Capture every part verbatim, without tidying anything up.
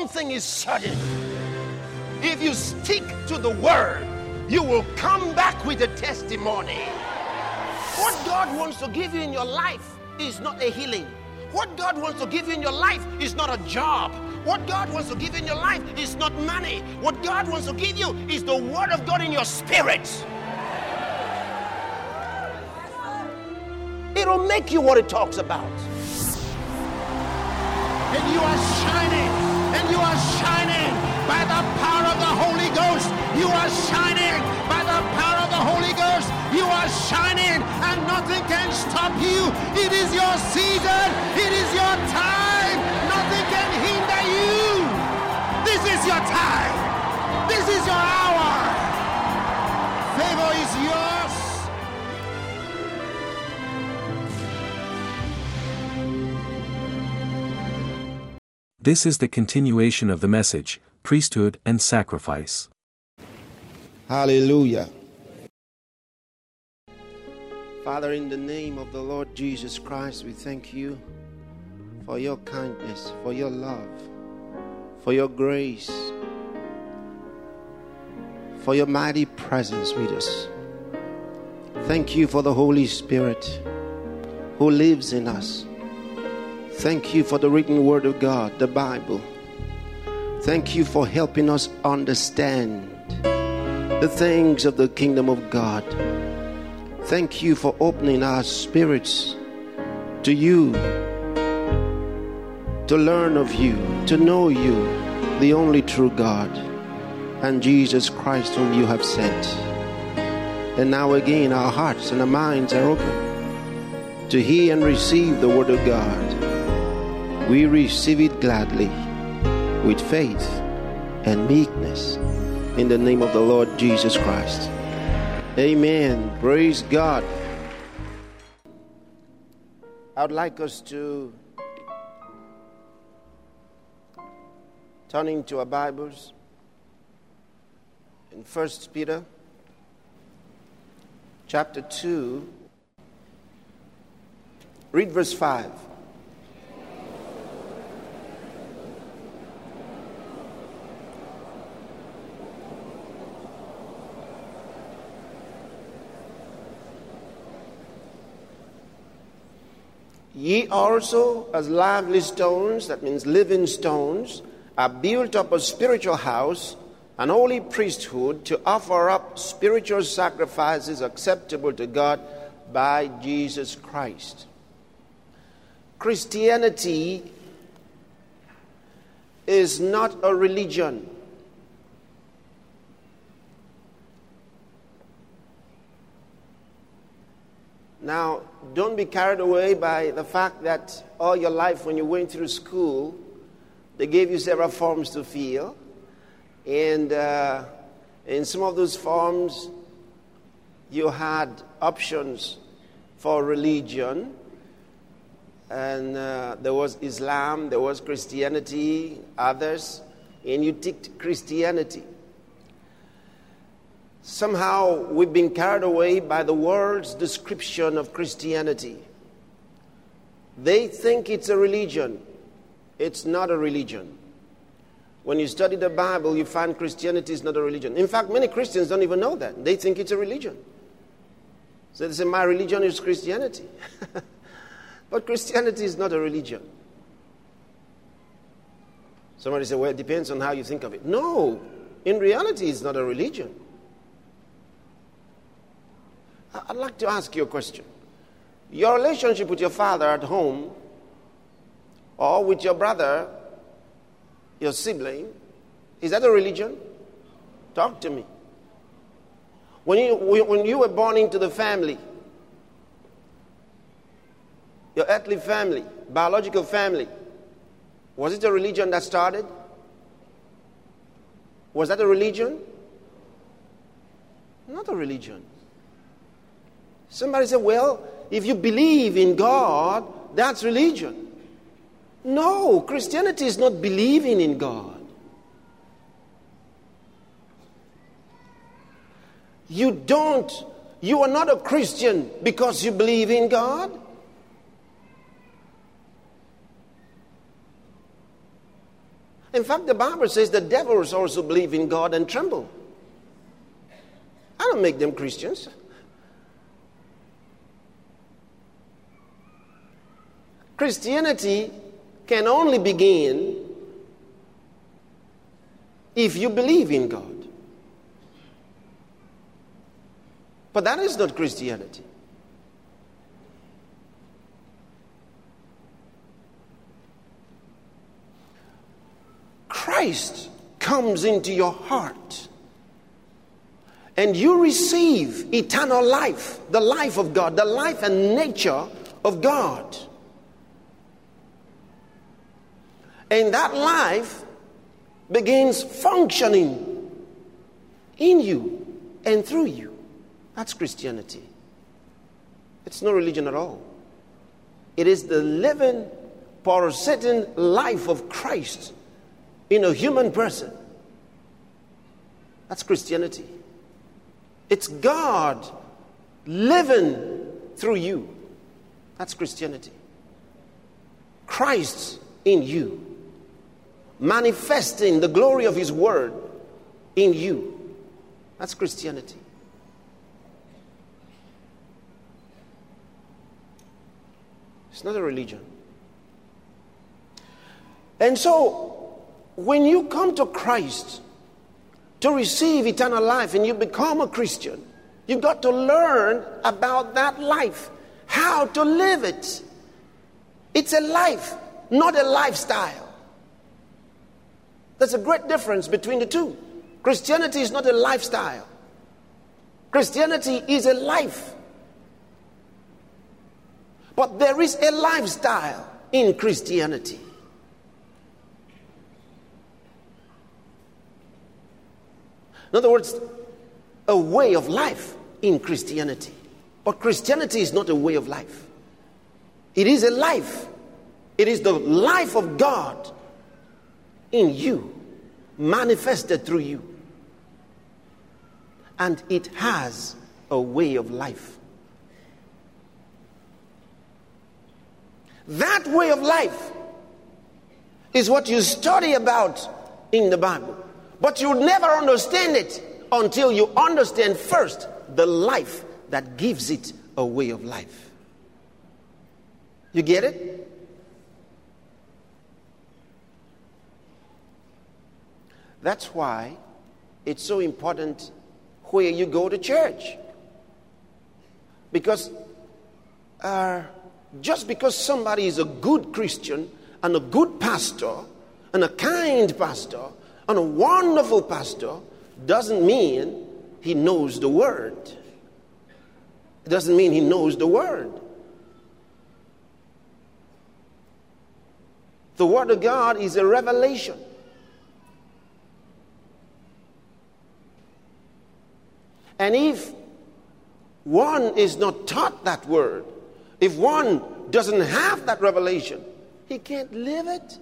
thing is certain. If you stick to the word, you will come back with a testimony. What God wants to give you in your life is not a healing. What God wants to give you in your life is not a job. What God wants to give you in your life is not money. What God wants to give you is the word of God in your spirit. It'll make you what it talks about. And you are shining, and you are shining by the power of the Holy Ghost. You are shining by the power of the Holy Ghost. You are shining, and nothing can stop you. It is your season. It is your time. Nothing can hinder you. This is your time. This is your hour. Favor is yours. This is the continuation of the message, Priesthood and Sacrifice. Hallelujah. Father, in the name of the Lord Jesus Christ, we thank you for your kindness, for your love, for your grace, for your mighty presence with us. Thank you for the Holy Spirit who lives in us. Thank you for the written word of God, the Bible. Thank you for helping us understand the things of the kingdom of God. Thank you for opening our spirits to you, to learn of you, to know you, the only true God, and Jesus Christ whom you have sent. And now again our hearts and our minds are open to hear and receive the word of God. We receive it gladly, with faith and meekness, in the name of the Lord Jesus Christ. Amen. Praise God. I would like us to turn into our Bibles in First Peter chapter two. Read verse five. Ye also, as lively stones, that means living stones, are built up a spiritual house, an holy priesthood, to offer up spiritual sacrifices acceptable to God by Jesus Christ. Christianity is not a religion. Now, don't be carried away by the fact that all your life when you went through school, they gave you several forms to fill. And uh, in some of those forms, you had options for religion. And uh, there was Islam, there was Christianity, others. And you ticked Christianity. Somehow we've been carried away by the world's description of Christianity. They think it's a religion. It's not a religion. When you study the Bible, you find Christianity is not a religion. In fact, many Christians don't even know that. They think it's a religion. So they say, my religion is Christianity. But Christianity is not a religion. Somebody say, well, it depends on how you think of it. No, in reality, it's not a religion. I'd like to ask you a question. Your relationship with your father at home, or with your brother, your sibling, is that a religion? Talk to me. When you, when you were born into the family, your earthly family, biological family, was it a religion that started? Was that a religion? Not a religion. Somebody said, well, if you believe in God, that's religion. No, Christianity is not believing in God. You don't, you are not a Christian because you believe in God. In fact, the Bible says the devils also believe in God and tremble. I don't make them Christians. Christianity can only begin if you believe in God. But that is not Christianity. Christ comes into your heart and you receive eternal life, the life of God, the life and nature of God. And that life begins functioning in you and through you. That's Christianity. It's no religion at all. It is the living, pulsating life of Christ in a human person. That's Christianity. It's God living through you. That's Christianity. Christ in you, manifesting the glory of His Word in you. That's Christianity. It's not a religion. And so, when you come to Christ to receive eternal life and you become a Christian, you've got to learn about that life, how to live it. It's a life, not a lifestyle. There's a great difference between the two. Christianity is not a lifestyle. Christianity is a life. But there is a lifestyle in Christianity. In other words, a way of life in Christianity. But Christianity is not a way of life. It is a life. It is the life of God in you, manifested through you. And it has a way of life. That way of life is what you study about in the Bible. But you'll never understand it until you understand first the life that gives it a way of life. You get it? That's why it's so important where you go to church. Because uh, just because somebody is a good Christian and a good pastor and a kind pastor and a wonderful pastor doesn't mean he knows the Word. It doesn't mean he knows the Word. The Word of God is a revelation. And if one is not taught that Word, if one doesn't have that revelation, he can't live it.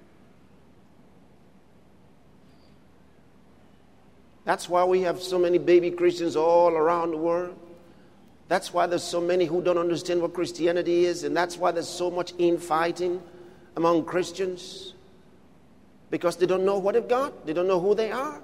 That's why we have so many baby Christians all around the world. That's why there's so many who don't understand what Christianity is. And that's why there's so much infighting among Christians. Because they don't know what they've got. They don't know who they are.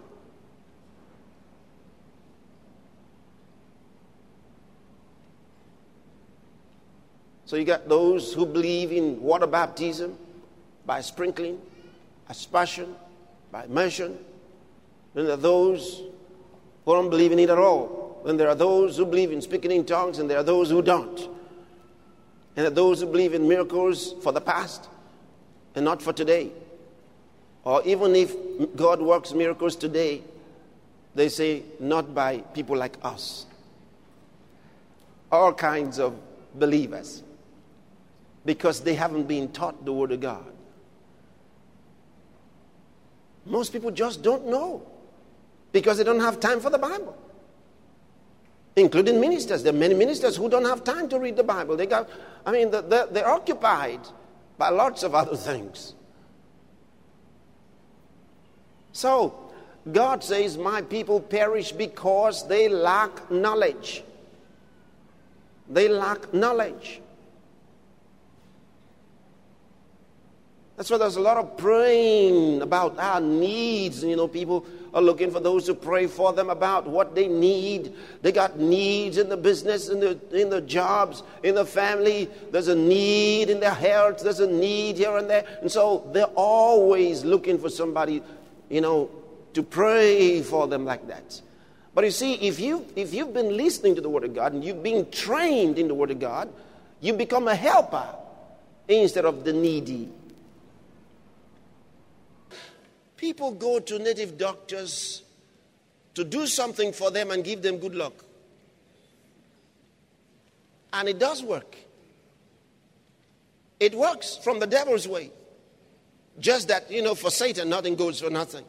So you got those who believe in water baptism by sprinkling, aspersion, by immersion. Then there are those who don't believe in it at all. Then there are those who believe in speaking in tongues, and there are those who don't. And there are those who believe in miracles for the past and not for today. Or even if God works miracles today, they say not by people like us. All kinds of believers. Because they haven't been taught the Word of God. Most people just don't know. Because they don't have time for the Bible. Including ministers. There are many ministers who don't have time to read the Bible. They got, I mean, they're, they're occupied by lots of other things. So, God says, my people perish because they lack knowledge. They lack knowledge. That's why there's a lot of praying about our needs. You know, people are looking for those to pray for them about what they need. They got needs in the business, in the in the jobs, in the family. There's a need in their health. There's a need here and there. And so they're always looking for somebody, you know, to pray for them like that. But you see, if you if you've been listening to the Word of God and you've been trained in the Word of God, you become a helper instead of the needy. People go to native doctors to do something for them and give them good luck. And it does work. It works from the devil's way. Just that, you know, for Satan, nothing goes for nothing.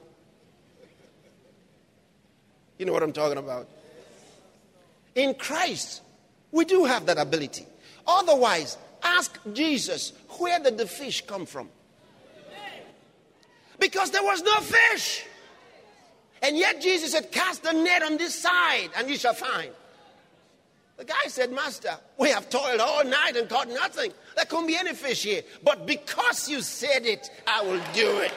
You know what I'm talking about. In Christ, we do have that ability. Otherwise, ask Jesus, where did the fish come from? Because there was no fish. And yet Jesus said, cast the net on this side and you shall find. The guy said, Master, we have toiled all night and caught nothing. There couldn't be any fish here. But because you said it, I will do it.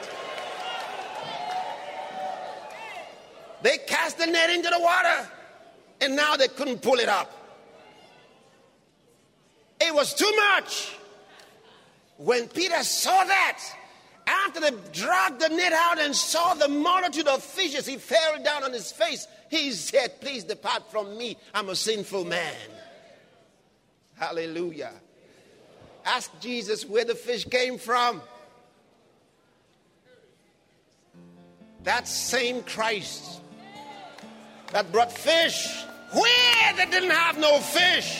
They cast the net into the water and now they couldn't pull it up. It was too much. When Peter saw that, after they dragged the net out and saw the multitude of fishes, he fell down on his face. He said, please depart from me. I'm a sinful man. Hallelujah. Ask Jesus where the fish came from. That same Christ that brought fish where they didn't have no fish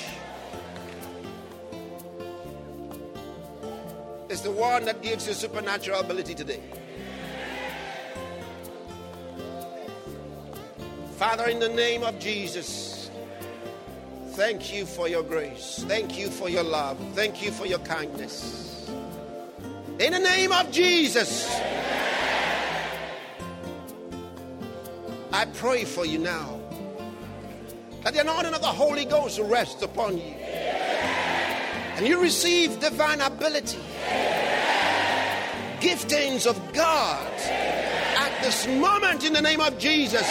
is the one that gives you supernatural ability today. Father, in the name of Jesus, thank you for your grace. Thank you for your love. Thank you for your kindness. In the name of Jesus, I pray for you now that the anointing of the Holy Ghost rests upon you and you receive divine ability, giftings of God at this moment in the name of Jesus.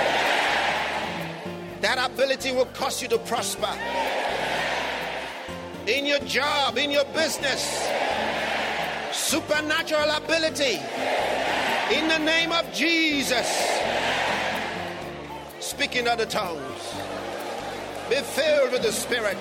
That ability will cause you to prosper in your job, in your business. Supernatural ability in the name of Jesus. Speak in other tongues. Be filled with the Spirit.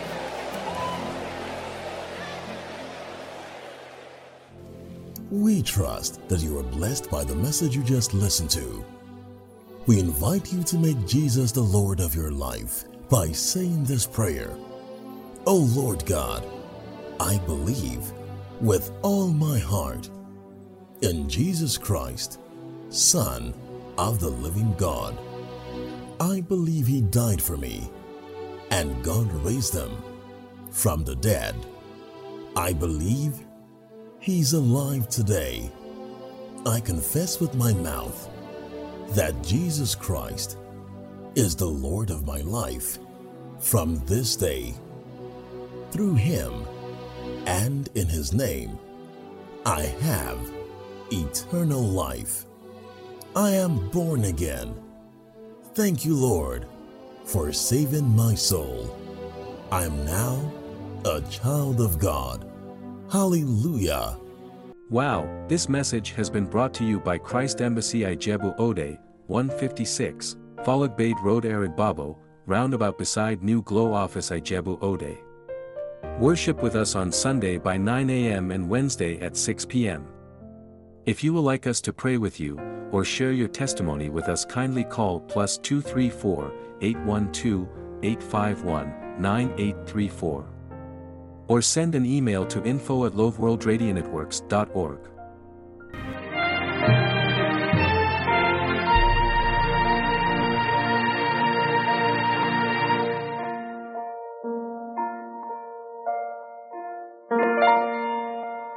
We trust that you are blessed by the message you just listened to. We invite you to make Jesus the Lord of your life by saying this prayer. O Lord God, I believe with all my heart in Jesus Christ, Son of the living God. I believe He died for me and God raised Him from the dead. I believe He's alive today. I confess with my mouth that Jesus Christ is the Lord of my life from this day. Through Him and in His name, I have eternal life. I am born again. Thank you, Lord, for saving my soul. I am now a child of God. Hallelujah. Wow, this message has been brought to you by Christ Embassy Ijebu Ode, one fifty-six, Falagbade Road Arababo, roundabout beside New Glow Office Ijebu Ode. Worship with us on Sunday by nine a m and Wednesday at six p m If you would like us to pray with you, or share your testimony with us, kindly call plus two three four, eight one two, eight five one, nine eight three four. Or send an email to info at loveworldradionetworks dot org.